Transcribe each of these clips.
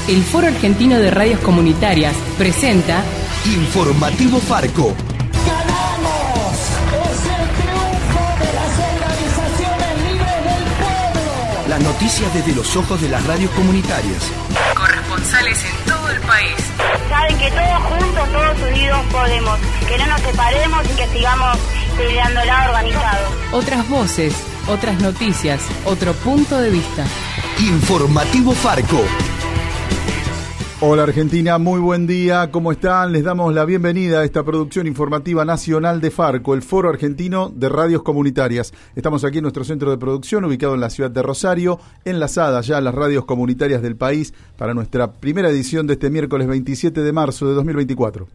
El Foro Argentino de Radios Comunitarias presenta Informativo Farco. ¡Ganamos! ¡Es el triunfo de las organizaciones libres del pueblo! Las noticias desde los ojos de las radios comunitarias. Corresponsales en todo el país. Saben que todos juntos, todos unidos podemos. Que no nos separemos y que sigamos peleándola organizados. Otras voces, otras noticias, otro punto de vista. Informativo Farco. Hola Argentina, muy buen día, ¿cómo están? Les damos la bienvenida a esta producción informativa nacional de Farco, el Foro Argentino de Radios Comunitarias. Estamos aquí en nuestro centro de producción, ubicado en la ciudad de Rosario, enlazadas ya a las radios comunitarias del país para nuestra primera edición de este miércoles 27 de marzo de 2024.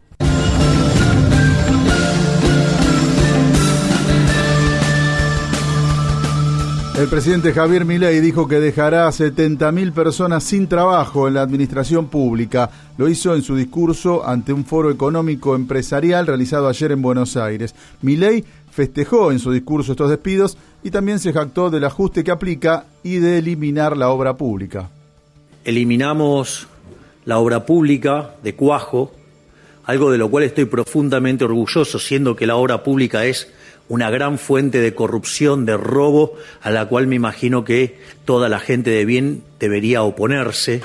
El presidente Javier Milei dijo que dejará a 70.000 personas sin trabajo en la administración pública. Lo hizo en su discurso ante un foro económico empresarial realizado ayer en Buenos Aires. Milei festejó en su discurso estos despidos y también se jactó del ajuste que aplica y de eliminar la obra pública. Eliminamos la obra pública de cuajo, algo de lo cual estoy profundamente orgulloso, siendo que la obra pública es una gran fuente de corrupción, de robo, a la cual me imagino que toda la gente de bien debería oponerse.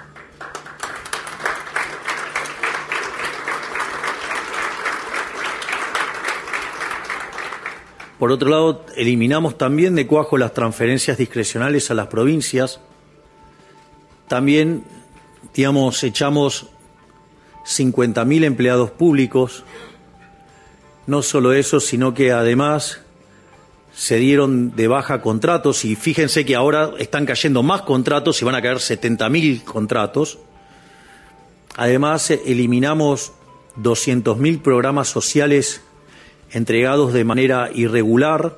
Por otro lado, eliminamos también de cuajo las transferencias discrecionales a las provincias. También, echamos 50.000 empleados públicos. No solo eso, sino que además se dieron de baja contratos y fíjense que ahora están cayendo más contratos y van a caer 70.000 contratos. Además, eliminamos 200.000 programas sociales entregados de manera irregular.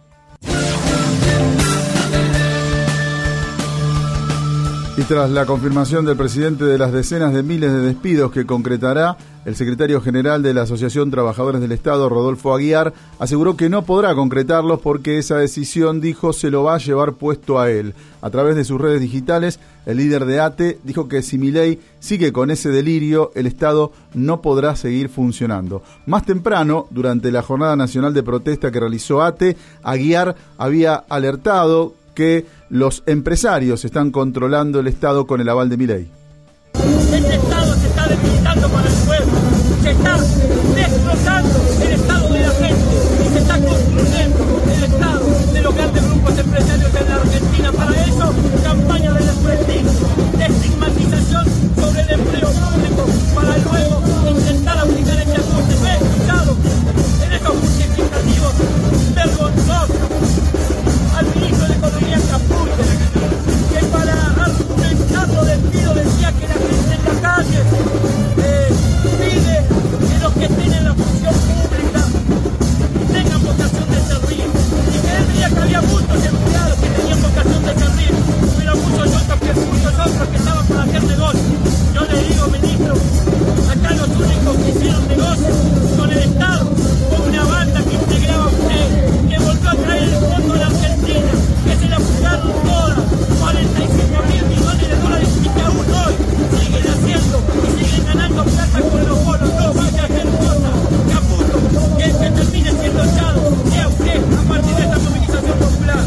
Y tras la confirmación del presidente de las decenas de miles de despidos que concretará, el secretario general de la Asociación Trabajadores del Estado, Rodolfo Aguiar, aseguró que no podrá concretarlos porque esa decisión, dijo, se lo va a llevar puesto a él. A través de sus redes digitales, el líder de ATE dijo que si Milei sigue con ese delirio, el Estado no podrá seguir funcionando. Más temprano, durante la jornada nacional de protesta que realizó ATE, Aguiar había alertado que los empresarios están controlando el Estado con el aval de Milei. Este Estado se está debilitando para el pueblo, se está destrozando el Estado de la gente y se está construyendo el Estado de los grandes grupos empresarios en la Argentina. Para eso, campaña de desprestigio, de estigmatización sobre el empleo público, para luego intentar aplicar este ajuste. Me he escuchado en estos justificativos vergonzosos al ministro de Economía Caputo, que para argumentar lo despido decía que la gente en la calle pide que los que tienen la función pública tengan vocación de servir, y que él veía que había muchos empleados que tenían vocación de servir, pero muchos otros que estaban para hacer negocio. Yo le digo, ministro, acá los únicos que hicieron negocio con el Estado, con una banda que integraba usted, que volvió a traer el fondo a la Argentina, que se la jugaron todas, 45.000 millones de dólares, y que aún hoy siguen haciendo y siguen ganando plata con los bonos. No vaya a hacer cosas, Caputo, que termine siendo echado, sea usted a partir de esta movilización popular.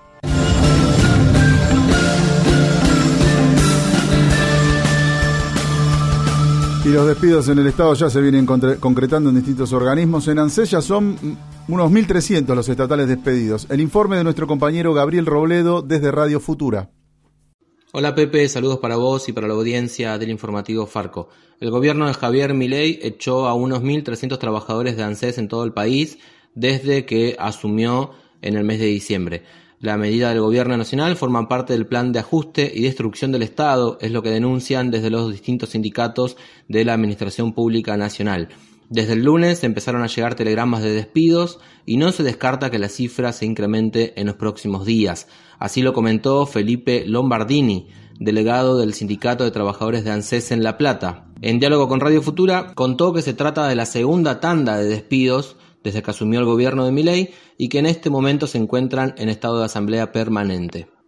Y los despidos en el Estado ya se vienen concretando en distintos organismos. En ANSES ya son unos 1.300 los estatales despedidos. El informe de nuestro compañero Gabriel Robledo desde Radio Futura. Hola Pepe, saludos para vos y para la audiencia del informativo Farco. El gobierno de Javier Milei echó a unos 1.300 trabajadores de ANSES en todo el país desde que asumió en el mes de diciembre. La medida del gobierno nacional forma parte del plan de ajuste y destrucción del Estado, es lo que denuncian desde los distintos sindicatos de la Administración Pública Nacional. Desde el lunes empezaron a llegar telegramas de despidos y no se descarta que la cifra se incremente en los próximos días. Así lo comentó Felipe Lombardini, delegado del Sindicato de Trabajadores de ANSES en La Plata. En diálogo con Radio Futura, contó que se trata de la segunda tanda de despidos desde que asumió el gobierno de Milei y que en este momento se encuentran en estado de asamblea permanente.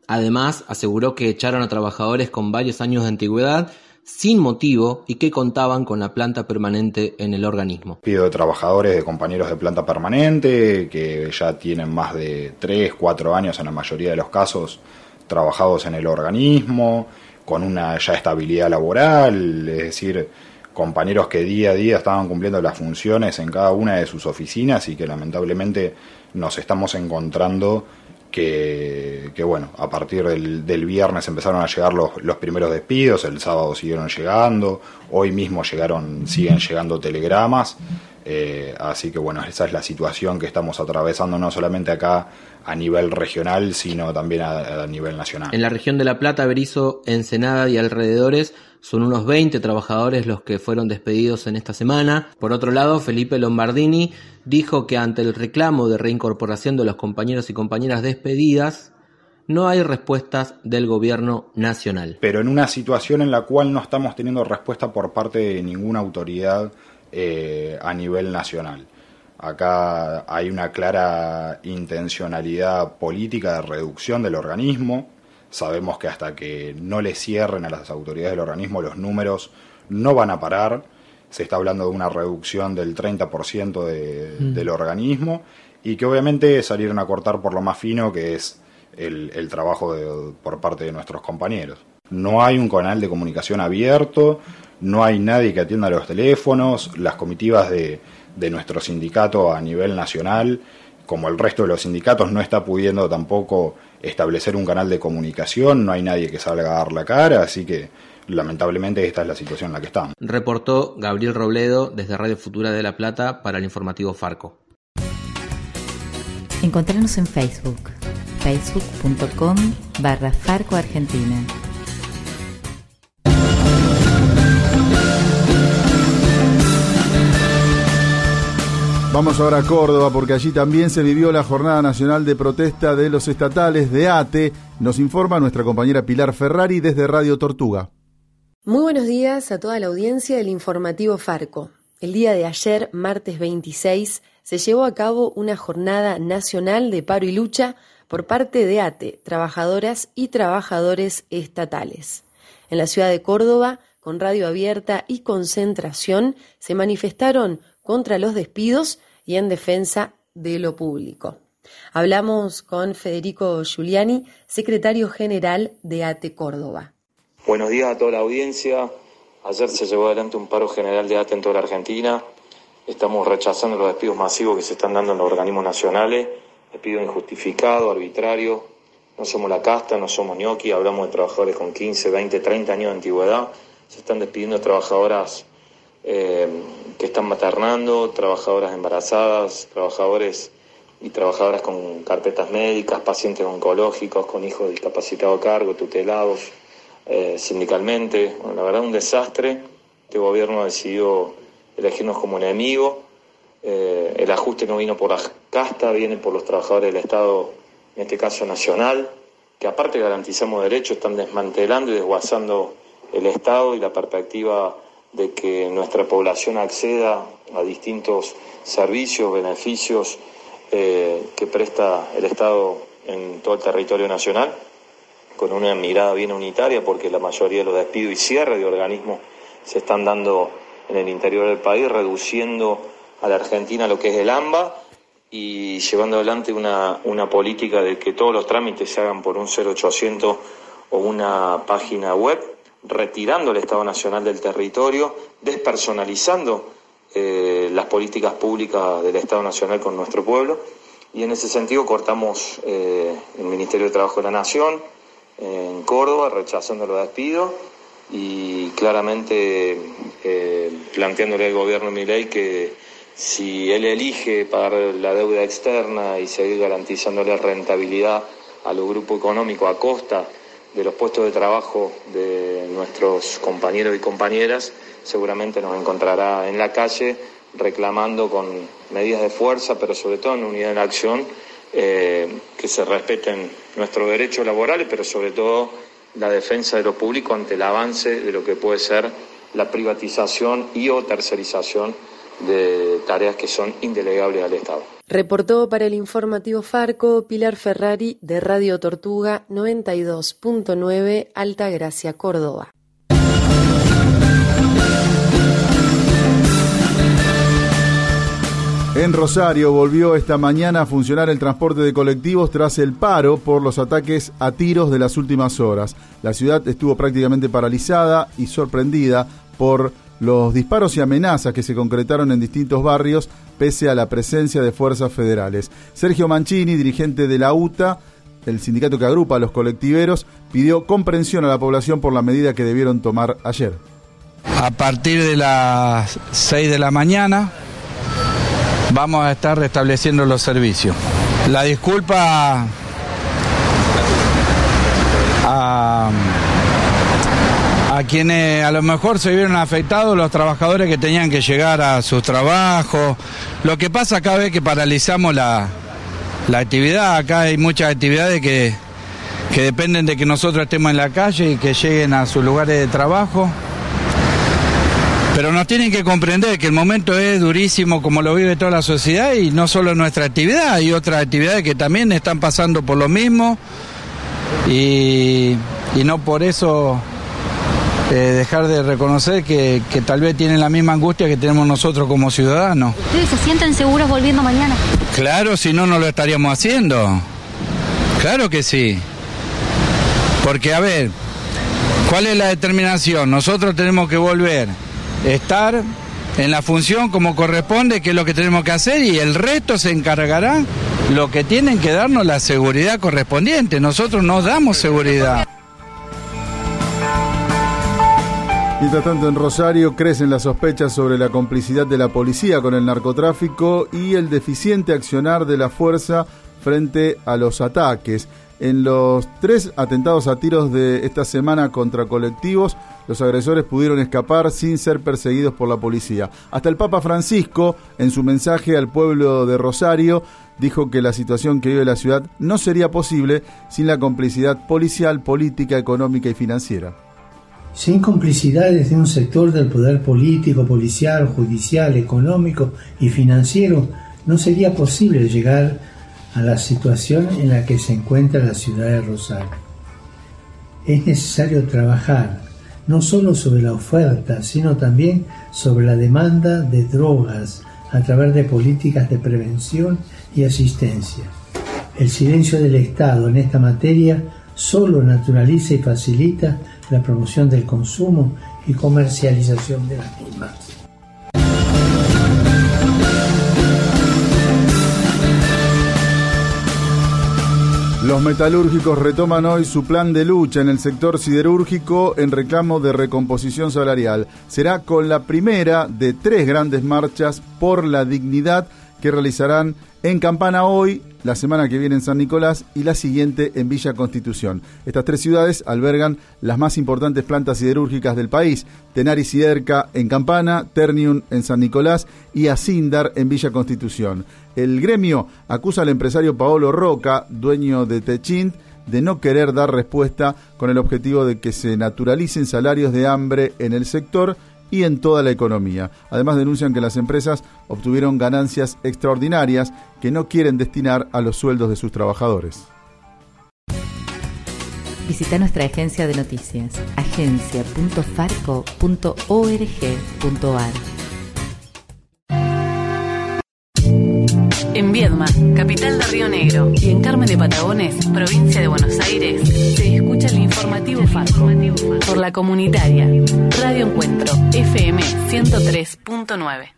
Además, aseguró que echaron a trabajadores con varios años de antigüedad sin motivo y que contaban con la planta permanente en el organismo. Pido de trabajadores, de compañeros de planta permanente, que ya tienen más de 3, 4 años en la mayoría de los casos trabajados en el organismo, con una ya estabilidad laboral, es decir, compañeros que día a día estaban cumpliendo las funciones en cada una de sus oficinas y que lamentablemente nos estamos encontrando que bueno, a partir del viernes empezaron a llegar los primeros despidos, el sábado siguieron llegando, hoy mismo siguen llegando telegramas, así que bueno, esa es la situación que estamos atravesando no solamente acá a nivel regional, sino también a nivel nacional. En la región de La Plata, Berisso, Ensenada y alrededores son unos 20 trabajadores los que fueron despedidos en esta semana. Por otro lado, Felipe Lombardini dijo que ante el reclamo de reincorporación de los compañeros y compañeras despedidas, no hay respuestas del gobierno nacional. Pero en una situación en la cual no estamos teniendo respuesta por parte de ninguna autoridad a nivel nacional. Acá hay una clara intencionalidad política de reducción del organismo. Sabemos que hasta que no le cierren a las autoridades del organismo los números no van a parar. Se está hablando de una reducción del 30% del organismo y que obviamente salieron a cortar por lo más fino, que es el trabajo por parte de nuestros compañeros. No hay un canal de comunicación abierto, no hay nadie que atienda los teléfonos, las comitivas de nuestro sindicato a nivel nacional, como el resto de los sindicatos, no está pudiendo tampoco establecer un canal de comunicación, no hay nadie que salga a dar la cara, así que lamentablemente esta es la situación en la que estamos. Reportó Gabriel Robledo desde Radio Futura de La Plata para el informativo Farco. Encontranos en Facebook, facebook.com/Farco Argentina. Vamos ahora a Córdoba porque allí también se vivió la Jornada Nacional de Protesta de los Estatales de ATE. Nos informa nuestra compañera Pilar Ferrari desde Radio Tortuga. Muy buenos días a toda la audiencia del informativo Farco. El día de ayer, martes 26, se llevó a cabo una jornada nacional de paro y lucha por parte de ATE, trabajadoras y trabajadores estatales. En la ciudad de Córdoba, con radio abierta y concentración, se manifestaron contra los despidos y en defensa de lo público. Hablamos con Federico Giuliani, secretario general de ATE Córdoba. Buenos días a toda la audiencia. Ayer se llevó adelante un paro general de ATE en toda la Argentina. Estamos rechazando los despidos masivos que se están dando en los organismos nacionales, despidos injustificados, arbitrarios. No somos la casta, no somos ñoqui, hablamos de trabajadores con 15, 20, 30 años de antigüedad. Se están despidiendo trabajadoras que están maternando, trabajadoras embarazadas, trabajadores y trabajadoras con carpetas médicas, pacientes oncológicos, con hijos discapacitados a cargo, tutelados sindicalmente. Bueno, la verdad, un desastre. Este gobierno decidió elegirnos como enemigo. El ajuste no vino por la casta, viene por los trabajadores del Estado, en este caso nacional, que aparte garantizamos derechos, están desmantelando y desguazando el Estado y la perspectiva de que nuestra población acceda a distintos servicios, beneficios que presta el Estado en todo el territorio nacional, con una mirada bien unitaria, porque la mayoría de los despidos y cierres de organismos se están dando en el interior del país, reduciendo a la Argentina lo que es el AMBA y llevando adelante una política de que todos los trámites se hagan por un 0800 o una página web, retirando el Estado Nacional del territorio, despersonalizando las políticas públicas del Estado Nacional con nuestro pueblo, y en ese sentido cortamos el Ministerio de Trabajo de la Nación en Córdoba, rechazando los despidos y claramente planteándole al gobierno Milei que si él elige pagar la deuda externa y seguir garantizándole rentabilidad a los grupos económicos a costa de los puestos de trabajo de nuestros compañeros y compañeras, seguramente nos encontrará en la calle reclamando con medidas de fuerza, pero sobre todo en unidad en acción, que se respeten nuestros derechos laborales, pero sobre todo la defensa de lo público ante el avance de lo que puede ser la privatización y o tercerización de tareas que son indelegables al Estado. Reportó para el informativo Farco Pilar Ferrari de Radio Tortuga 92.9 Altagracia, Córdoba. En Rosario volvió esta mañana a funcionar el transporte de colectivos tras el paro por los ataques a tiros de las últimas horas. La ciudad estuvo prácticamente paralizada y sorprendida por los disparos y amenazas que se concretaron en distintos barrios pese a la presencia de fuerzas federales. Sergio Mancini, dirigente de la UTA, el sindicato que agrupa a los colectiveros, pidió comprensión a la población por la medida que debieron tomar ayer. A partir de las 6 de la mañana vamos a estar restableciendo los servicios. La disculpa a quienes a lo mejor se vieron afectados, los trabajadores que tenían que llegar a sus trabajos. Lo que pasa cada vez que paralizamos la actividad, acá hay muchas actividades que dependen de que nosotros estemos en la calle y que lleguen a sus lugares de trabajo. Pero nos tienen que comprender que el momento es durísimo como lo vive toda la sociedad y no solo nuestra actividad, hay otras actividades que también están pasando por lo mismo y no por eso dejar de reconocer que tal vez tienen la misma angustia que tenemos nosotros como ciudadanos. ¿Ustedes se sienten seguros volviendo mañana? Claro, si no, no lo estaríamos haciendo. Claro que sí. Porque, a ver, ¿cuál es la determinación? Nosotros tenemos que volver, estar en la función como corresponde, que es lo que tenemos que hacer, y el resto se encargará lo que tienen que darnos la seguridad correspondiente. Nosotros no damos seguridad. Mientras tanto, en Rosario crecen las sospechas sobre la complicidad de la policía con el narcotráfico y el deficiente accionar de la fuerza frente a los ataques. En los 3 atentados a tiros de esta semana contra colectivos, los agresores pudieron escapar sin ser perseguidos por la policía. Hasta el Papa Francisco, en su mensaje al pueblo de Rosario, dijo que la situación que vive la ciudad no sería posible sin la complicidad policial, política, económica y financiera. Sin complicidades de un sector del poder político, policial, judicial, económico y financiero, no sería posible llegar a la situación en la que se encuentra la ciudad de Rosario. Es necesario trabajar no solo sobre la oferta, sino también sobre la demanda de drogas a través de políticas de prevención y asistencia. El silencio del Estado en esta materia solo naturaliza y facilita la promoción del consumo y comercialización de las mismas. Los metalúrgicos retoman hoy su plan de lucha en el sector siderúrgico en reclamo de recomposición salarial. Será con la primera de 3 grandes marchas por la dignidad que realizarán en Campana hoy, la semana que viene en San Nicolás y la siguiente en Villa Constitución. Estas 3 ciudades albergan las más importantes plantas siderúrgicas del país: Tenaris Siderca en Campana, Ternium en San Nicolás y Asindar en Villa Constitución. El gremio acusa al empresario Paolo Roca, dueño de Techint, de no querer dar respuesta con el objetivo de que se naturalicen salarios de hambre en el sector y en toda la economía. Además, denuncian que las empresas obtuvieron ganancias extraordinarias que no quieren destinar a los sueldos de sus trabajadores. Visita nuestra agencia de noticias, agencia.farco.org.ar. En Viedma, capital de Río Negro, y en Carmen de Patagones, provincia de Buenos Aires, se escucha el informativo Farco por la comunitaria Radio Encuentro FM 103.9.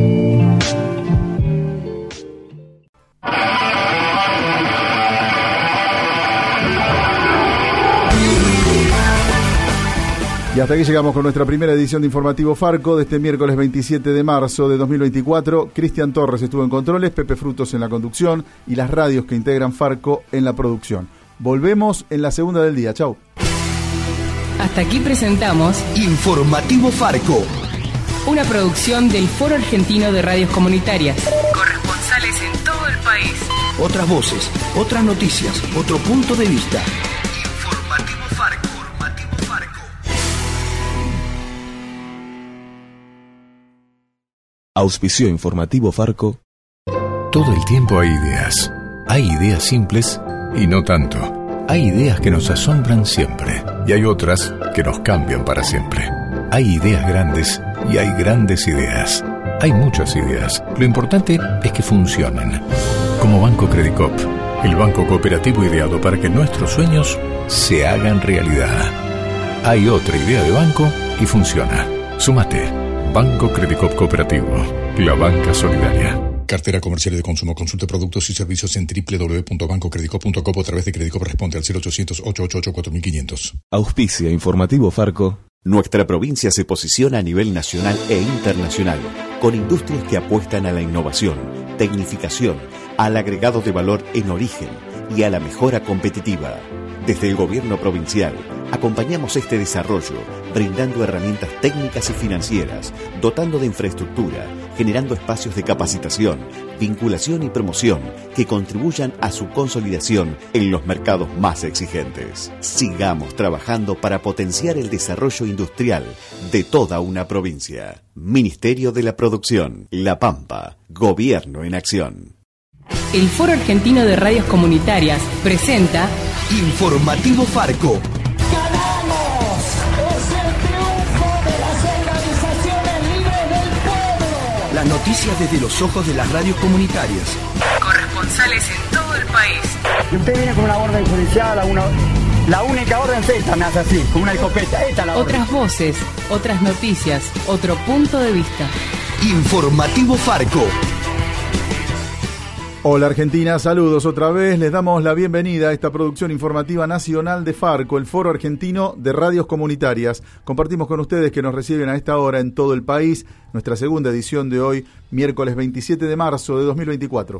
Y hasta aquí llegamos con nuestra primera edición de Informativo Farco de este miércoles 27 de marzo de 2024. Cristian Torres estuvo en controles, Pepe Frutos en la conducción y las radios que integran Farco en la producción. Volvemos en la segunda del día. Chau. Hasta aquí presentamos Informativo Farco, una producción del Foro Argentino de Radios Comunitarias. Corresponsales en todo el país. Otras voces, otras noticias, otro punto de vista. Auspició Informativo Farco Todo el tiempo hay ideas. Hay ideas simples y no tanto. Hay ideas que nos asombran siempre y hay otras que nos cambian para siempre. Hay ideas grandes y hay grandes ideas. Hay muchas ideas. Lo importante es que funcionen. Como Banco Credicop, el banco cooperativo ideado para que nuestros sueños se hagan realidad. Hay otra idea de banco y funciona. Súmate. Banco Credicop Cooperativo. La banca solidaria. Cartera comercial y de consumo. Consulte productos y servicios en www.bancocredicop.com o a través de Credicop. Responde al 0800-888-4500. Auspicia Informativo Farco. Nuestra provincia se posiciona a nivel nacional e internacional, con industrias que apuestan a la innovación, tecnificación, al agregado de valor en origen y a la mejora competitiva. Desde el gobierno provincial, acompañamos este desarrollo, brindando herramientas técnicas y financieras, dotando de infraestructura, generando espacios de capacitación, vinculación y promoción que contribuyan a su consolidación en los mercados más exigentes. Sigamos trabajando para potenciar el desarrollo industrial de toda una provincia. Ministerio de la Producción, La Pampa, Gobierno en Acción. El Foro Argentino de Radios Comunitarias presenta Informativo Farco. ¡Ganamos! ¡Es el triunfo de las organizaciones libres del pueblo! Las noticias desde los ojos de las radios comunitarias. Corresponsales en todo el país. Y usted viene con una orden judicial, la única orden es esta, me hace así, con una escopeta. Esta es la orden. Otras voces, otras noticias, otro punto de vista. Informativo Farco. Hola Argentina, saludos otra vez. Les damos la bienvenida a esta producción informativa nacional de Farco, el Foro Argentino de Radios Comunitarias. Compartimos con ustedes que nos reciben a esta hora en todo el país nuestra segunda edición de hoy, miércoles 27 de marzo de 2024.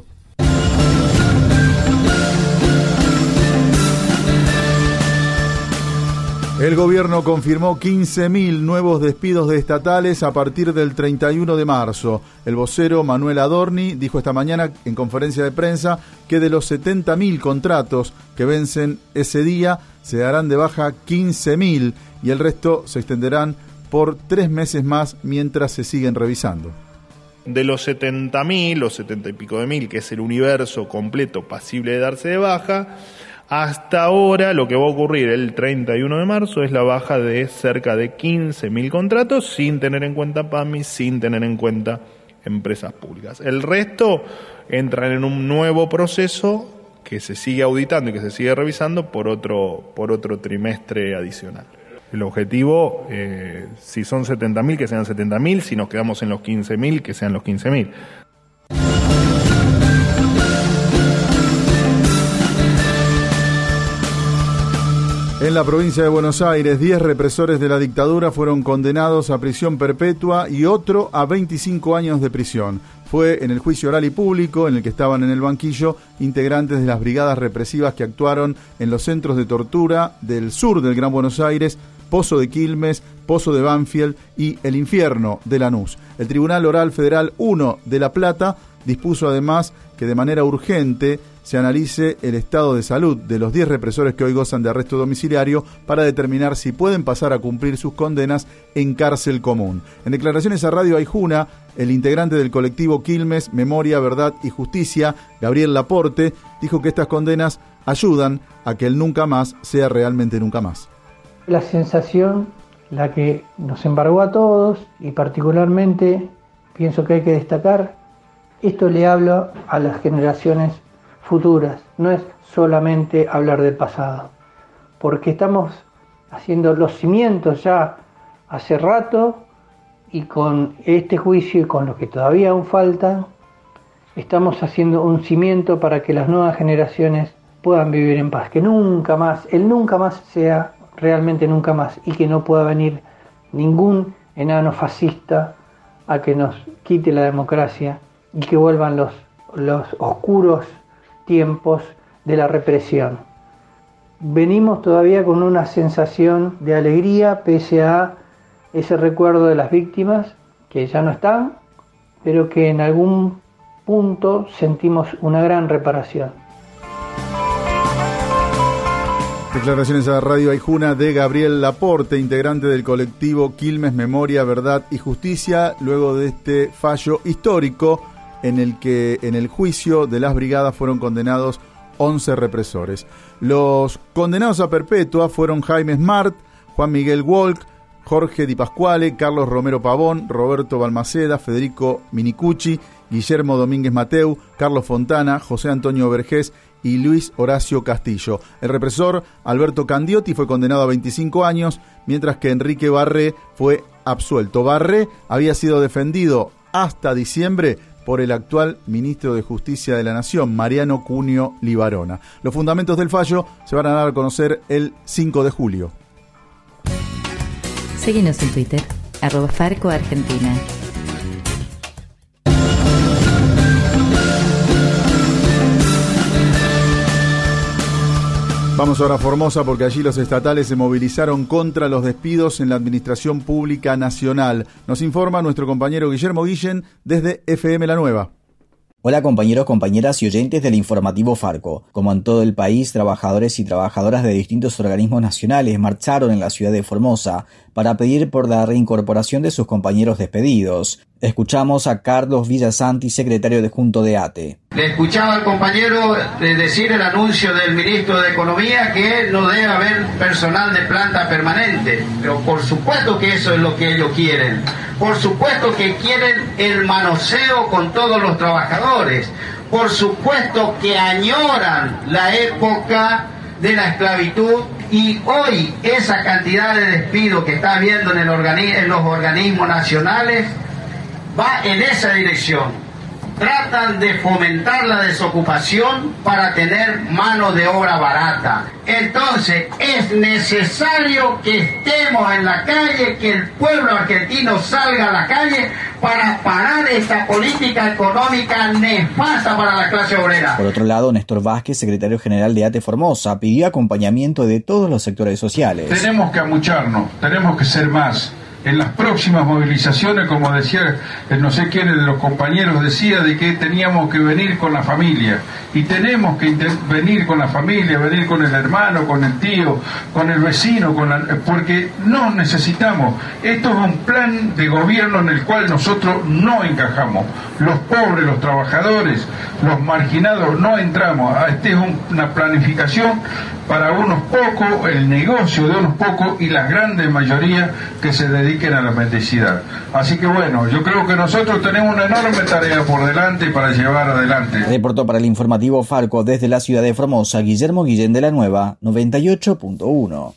El gobierno confirmó 15.000 nuevos despidos de estatales a partir del 31 de marzo. El vocero Manuel Adorni dijo esta mañana en conferencia de prensa que de los 70.000 contratos que vencen ese día se darán de baja 15.000 y el resto se extenderán por 3 meses más mientras se siguen revisando. De los 70.000, los 70 y pico de mil, que es el universo completo pasible de darse de baja, hasta ahora lo que va a ocurrir el 31 de marzo es la baja de cerca de 15.000 contratos sin tener en cuenta PAMI, sin tener en cuenta empresas públicas. El resto entran en un nuevo proceso que se sigue auditando y que se sigue revisando por otro trimestre adicional. El objetivo, si son 70.000, que sean 70.000, si nos quedamos en los 15.000, que sean los 15.000. En la provincia de Buenos Aires, 10 represores de la dictadura fueron condenados a prisión perpetua y otro a 25 años de prisión. Fue en el juicio oral y público en el que estaban en el banquillo integrantes de las brigadas represivas que actuaron en los centros de tortura del sur del Gran Buenos Aires, Pozo de Quilmes, Pozo de Banfield y El Infierno de Lanús. El Tribunal Oral Federal 1 de La Plata dispuso además que de manera urgente se analice el estado de salud de los 10 represores que hoy gozan de arresto domiciliario para determinar si pueden pasar a cumplir sus condenas en cárcel común. En declaraciones a Radio Aijuna, el integrante del colectivo Quilmes, Memoria, Verdad y Justicia, Gabriel Laporte, dijo que estas condenas ayudan a que el nunca más sea realmente nunca más. La sensación, la que nos embargó a todos y particularmente pienso que hay que destacar, esto le hablo a las generaciones futuras, no es solamente hablar del pasado, porque estamos haciendo los cimientos ya hace rato y con este juicio y con los que todavía aún faltan, estamos haciendo un cimiento para que las nuevas generaciones puedan vivir en paz, que nunca más, el nunca más sea realmente nunca más y que no pueda venir ningún enano fascista a que nos quite la democracia y que vuelvan los oscuros tiempos de la represión. Venimos todavía con una sensación de alegría pese a ese recuerdo de las víctimas que ya no están, pero que en algún punto sentimos una gran reparación. Declaraciones a Radio Aijuna de Gabriel Laporte, integrante del colectivo Quilmes, Memoria, Verdad y Justicia, luego de este fallo histórico en el que en el juicio de las brigadas fueron condenados 11 represores. Los condenados a perpetua fueron Jaime Smart, Juan Miguel Walk, Jorge Di Pasquale, Carlos Romero Pavón, Roberto Balmaceda, Federico Minicucci, Guillermo Domínguez Mateu, Carlos Fontana, José Antonio Vergés y Luis Horacio Castillo. El represor Alberto Candiotti fue condenado a 25 años, mientras que Enrique Barré fue absuelto. Barré había sido defendido hasta diciembre por el actual ministro de Justicia de la Nación, Mariano Cunio Libarona. Los fundamentos del fallo se van a dar a conocer el 5 de julio. Síguenos en Twitter, @FarcoArgentina. Vamos ahora a Formosa porque allí los estatales se movilizaron contra los despidos en la Administración Pública Nacional. Nos informa nuestro compañero Guillermo Guillén desde FM La Nueva. Hola compañeros, compañeras y oyentes del informativo Farco. Como en todo el país, trabajadores y trabajadoras de distintos organismos nacionales marcharon en la ciudad de Formosa para pedir por la reincorporación de sus compañeros despedidos. Escuchamos a Carlos Villasanti, secretario de Junto de ATE. Le escuchaba al compañero decir el anuncio del ministro de Economía que no debe haber personal de planta permanente, pero por supuesto que eso es lo que ellos quieren. Por supuesto que quieren el manoseo con todos los trabajadores. Por supuesto que añoran la época de la esclavitud y hoy esa cantidad de despido que está habiendo en los organismos nacionales va en esa dirección. Tratan de fomentar la desocupación para tener mano de obra barata. Entonces es necesario que estemos en la calle, que el pueblo argentino salga a la calle para parar esta política económica nefasta para la clase obrera. Por otro lado, Néstor Vázquez, secretario general de ATE Formosa, pidió acompañamiento de todos los sectores sociales. Tenemos que amucharnos, tenemos que ser más. En las próximas movilizaciones, como decía, no sé quién de los compañeros decía, de que teníamos que venir con la familia. Y tenemos que venir con la familia, venir con el hermano, con el tío, con el vecino, porque no necesitamos. Esto es un plan de gobierno en el cual nosotros no encajamos. Los pobres, los trabajadores, los marginados no entramos. Esta es una planificación para unos pocos, el negocio de unos pocos y la grande mayoría que se dediquen a la mendicidad. Así que bueno, yo creo que nosotros tenemos una enorme tarea por delante para llevar adelante. Reportó para el informativo Farco desde la ciudad de Formosa, Guillermo Guillén de La Nueva, 98.1.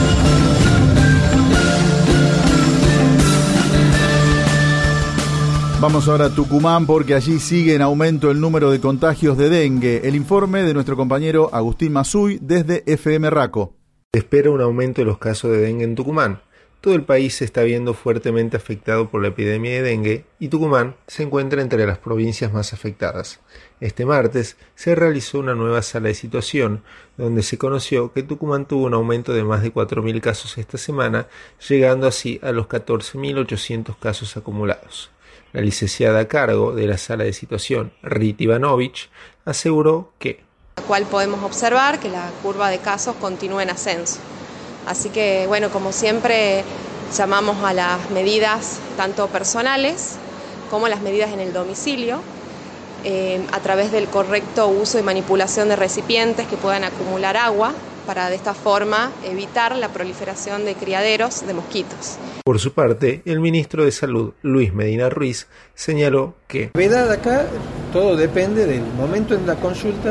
Vamos ahora a Tucumán porque allí sigue en aumento el número de contagios de dengue. El informe de nuestro compañero Agustín Mazuy desde FM Raco. Se espera un aumento de los casos de dengue en Tucumán. Todo el país se está viendo fuertemente afectado por la epidemia de dengue y Tucumán se encuentra entre las provincias más afectadas. Este martes se realizó una nueva sala de situación donde se conoció que Tucumán tuvo un aumento de más de 4.000 casos esta semana, llegando así a los 14.800 casos acumulados. La licenciada a cargo de la sala de situación, Rita Ivanovich, aseguró que la cual podemos observar que la curva de casos continúa en ascenso. Así que, bueno, como siempre, llamamos a las medidas tanto personales como las medidas en el domicilio, a través del correcto uso y manipulación de recipientes que puedan acumular agua, para de esta forma evitar la proliferación de criaderos de mosquitos. Por su parte, el ministro de Salud, Luis Medina Ruiz, señaló que la verdad acá todo depende del momento en la consulta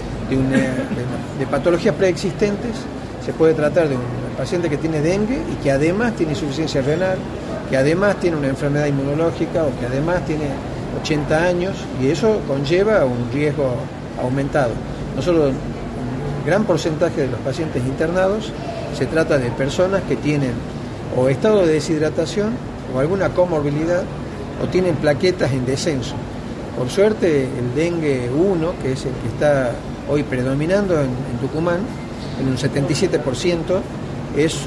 de patologías preexistentes. Se puede tratar de un paciente que tiene dengue y que además tiene insuficiencia renal, que además tiene una enfermedad inmunológica o que además tiene 80 años y eso conlleva un riesgo aumentado. Nosotros, un gran porcentaje de los pacientes internados se trata de personas que tienen o estado de deshidratación o alguna comorbilidad o tienen plaquetas en descenso. Por suerte el dengue 1, que es el que está hoy predominando en Tucumán, en un 77%, es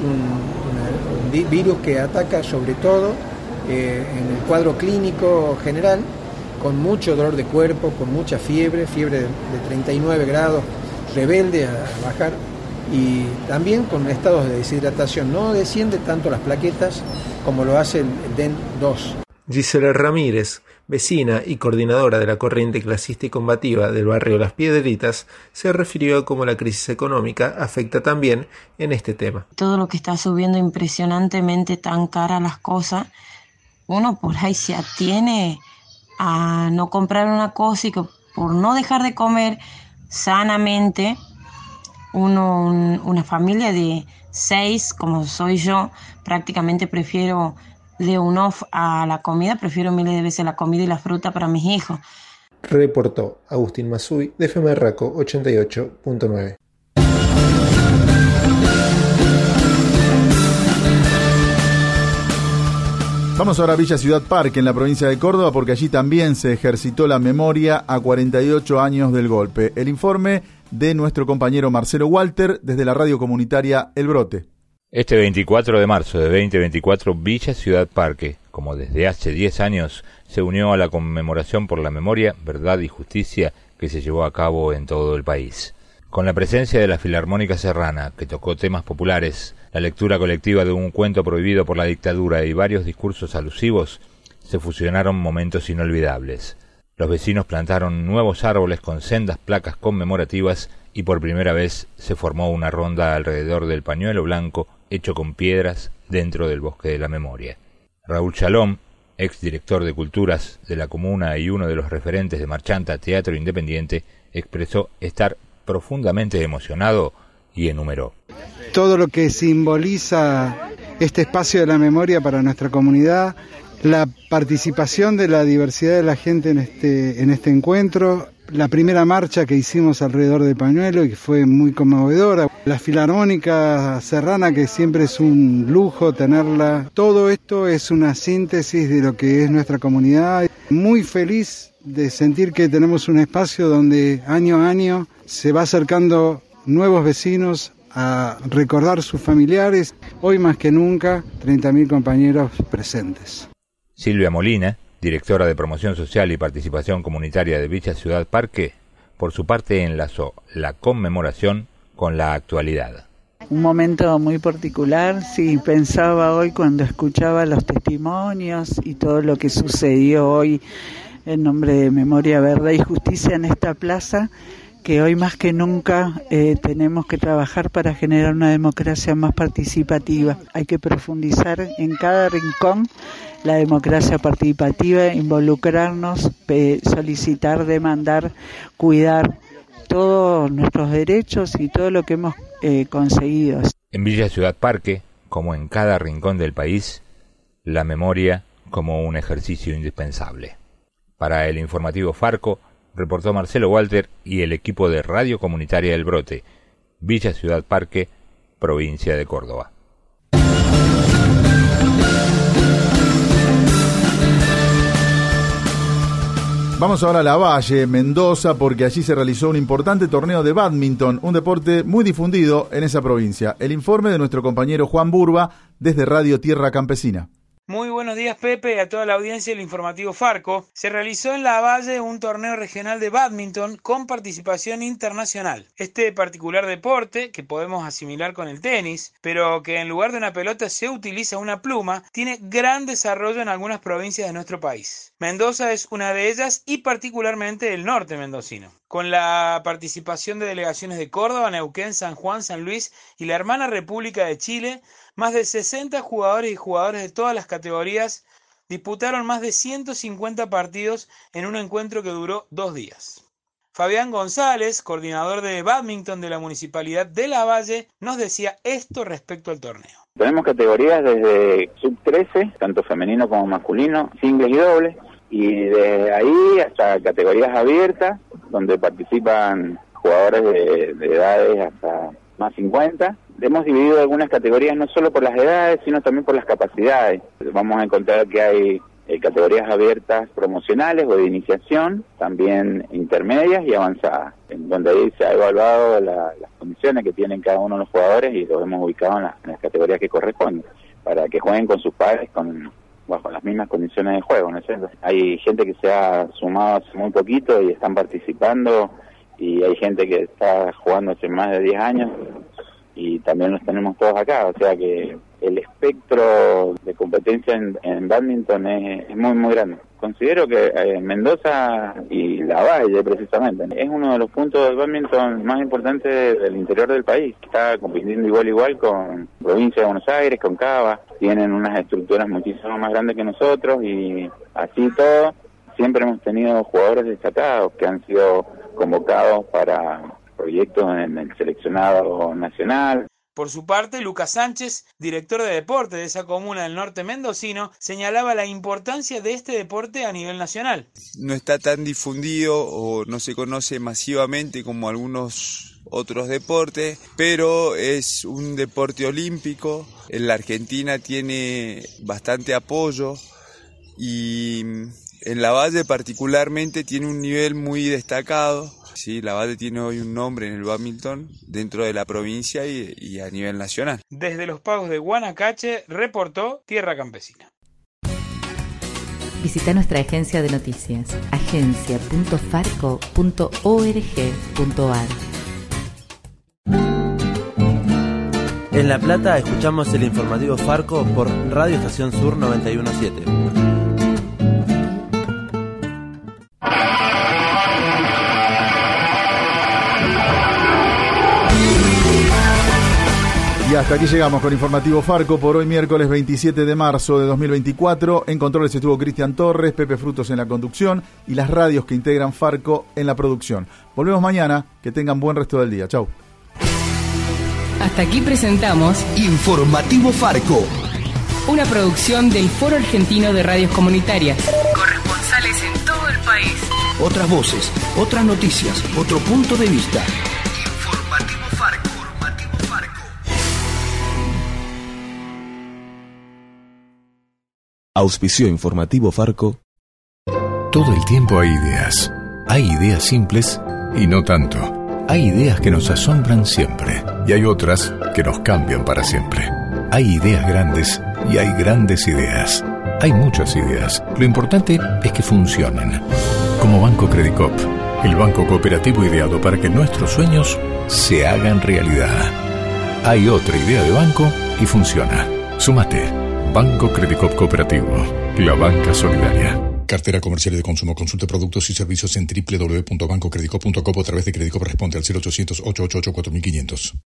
un virus que ataca sobre todo en el cuadro clínico general, con mucho dolor de cuerpo, con mucha fiebre de 39 grados, rebelde a bajar, y también con estados de deshidratación. No desciende tanto las plaquetas como lo hace el DEN 2. Gisela Ramírez, vecina y coordinadora de la corriente clasista y combativa del barrio Las Piedritas, se refirió a cómo la crisis económica afecta también en este tema. Todo lo que está subiendo impresionantemente tan cara las cosas, uno por ahí se atiene a no comprar una cosa y que por no dejar de comer sanamente, una familia de 6, como soy yo, prácticamente prefiero de un off a la comida, prefiero miles de veces la comida y la fruta para mis hijos. Reportó Agustín Mazui de FM Raco 88.9. Vamos ahora a Villa Ciudad Parque, en la provincia de Córdoba, porque allí también se ejercitó la memoria a 48 años del golpe. El informe de nuestro compañero Marcelo Walter desde la radio comunitaria El Brote. Este 24 de marzo de 2024, Villa Ciudad Parque, como desde hace 10 años, se unió a la conmemoración por la memoria, verdad y justicia que se llevó a cabo en todo el país. Con la presencia de la Filarmónica Serrana, que tocó temas populares, la lectura colectiva de un cuento prohibido por la dictadura y varios discursos alusivos, se fusionaron momentos inolvidables. Los vecinos plantaron nuevos árboles con sendas placas conmemorativas y por primera vez se formó una ronda alrededor del pañuelo blanco hecho con piedras dentro del Bosque de la Memoria. Raúl Shalom, ex director de Culturas de la comuna y uno de los referentes de Marchanta Teatro Independiente, expresó estar profundamente emocionado y enumeró: todo lo que simboliza este espacio de la memoria para nuestra comunidad, la participación de la diversidad de la gente en este encuentro, la primera marcha que hicimos alrededor del pañuelo y que fue muy conmovedora, la Filarmónica Serrana, que siempre es un lujo tenerla. Todo esto es una síntesis de lo que es nuestra comunidad. Muy feliz de sentir que tenemos un espacio donde año a año se va acercando nuevos vecinos a recordar sus familiares. Hoy más que nunca, 30.000 compañeros presentes. Silvia Molina, directora de Promoción Social y Participación Comunitaria de Villa Ciudad Parque, por su parte enlazó la conmemoración con la actualidad. Un momento muy particular, sí, pensaba hoy cuando escuchaba los testimonios y todo lo que sucedió hoy en nombre de Memoria, Verdad y Justicia en esta plaza, que hoy más que nunca tenemos que trabajar para generar una democracia más participativa. Hay que profundizar en cada rincón la democracia participativa, involucrarnos, solicitar, demandar, cuidar todos nuestros derechos y todo lo que hemos conseguido. En Villa Ciudad Parque, como en cada rincón del país, la memoria como un ejercicio indispensable. Para el informativo Farco, reportó Marcelo Walter y el equipo de Radio Comunitaria El Brote, Villa Ciudad Parque, provincia de Córdoba. Vamos ahora a Lavalle, Mendoza, porque allí se realizó un importante torneo de bádminton, un deporte muy difundido en esa provincia. El informe de nuestro compañero Juan Burba desde Radio Tierra Campesina. Muy buenos días, Pepe, y a toda la audiencia del informativo Farco. Se realizó en Lavalle un torneo regional de bádminton con participación internacional. Este particular deporte, que podemos asimilar con el tenis, pero que en lugar de una pelota se utiliza una pluma, tiene gran desarrollo en algunas provincias de nuestro país. Mendoza es una de ellas y particularmente el norte mendocino. Con la participación de delegaciones de Córdoba, Neuquén, San Juan, San Luis y la hermana República de Chile, más de 60 jugadores y jugadoras de todas las categorías disputaron más de 150 partidos en un encuentro que duró 2 días. Fabián González, coordinador de bádminton de la Municipalidad de Lavalle, nos decía esto respecto al torneo. Tenemos categorías desde sub-13, tanto femenino como masculino, singles y dobles, y de ahí hasta categorías abiertas, donde participan jugadores de edades hasta más 50. Hemos dividido algunas categorías no solo por las edades, sino también por las capacidades. Vamos a encontrar que hay categorías abiertas promocionales o de iniciación, también intermedias y avanzadas, en donde ahí se ha evaluado las condiciones que tienen cada uno de los jugadores y los hemos ubicado en las categorías que corresponden, para que jueguen con sus pares bajo las mismas condiciones de juego, ¿no es cierto? Hay gente que se ha sumado hace muy poquito y están participando, y hay gente que está jugando hace más de 10 años y también los tenemos todos acá, o sea que el espectro de competencia en bádminton es muy, muy grande. Considero que Mendoza y Lavalle, precisamente, es uno de los puntos del bádminton más importantes del interior del país. Está compitiendo igual a igual con provincia de Buenos Aires, con Cava. Tienen unas estructuras muchísimo más grandes que nosotros y así todo, siempre hemos tenido jugadores destacados que han sido convocados para proyectos en el seleccionado nacional. Por su parte, Lucas Sánchez, director de deporte de esa comuna del norte mendocino, señalaba la importancia de este deporte a nivel nacional. No está tan difundido o no se conoce masivamente como algunos otros deportes, pero es un deporte olímpico. En la Argentina tiene bastante apoyo y en Lavalle particularmente tiene un nivel muy destacado. Sí, Lavalle tiene hoy un nombre en el bádminton dentro de la provincia y a nivel nacional. Desde los pagos de Guanacache, reportó Tierra Campesina. Visita nuestra agencia de noticias, agencia.farco.org.ar. En La Plata escuchamos el informativo Farco por Radio Estación Sur 917. Y hasta aquí llegamos con Informativo Farco por hoy, miércoles 27 de marzo de 2024. En controles estuvo Cristian Torres, Pepe Frutos en la conducción y las radios que integran Farco en la producción. Volvemos mañana, que tengan buen resto del día. Chau. Hasta aquí presentamos Informativo Farco, una producción del Foro Argentino de Radios Comunitarias. Corresponsales en todo el país. otras voces, otras noticias, otro punto de vista. Auspició Informativo Farco. Todo el tiempo hay ideas. Hay ideas simples y no tanto. Hay ideas que nos asombran siempre y hay otras que nos cambian para siempre. Hay ideas grandes y hay grandes ideas. Hay muchas ideas. Lo importante es que funcionen. Como Banco Credicop, el banco cooperativo ideado para que nuestros sueños se hagan realidad. Hay otra idea de banco y funciona. Súmate. Banco Credicop Cooperativo, la banca solidaria. Cartera comercial y de consumo. Consulte productos y servicios en www.bancocredicop.com o a través de Credicop. Responde al 0800 888 4500.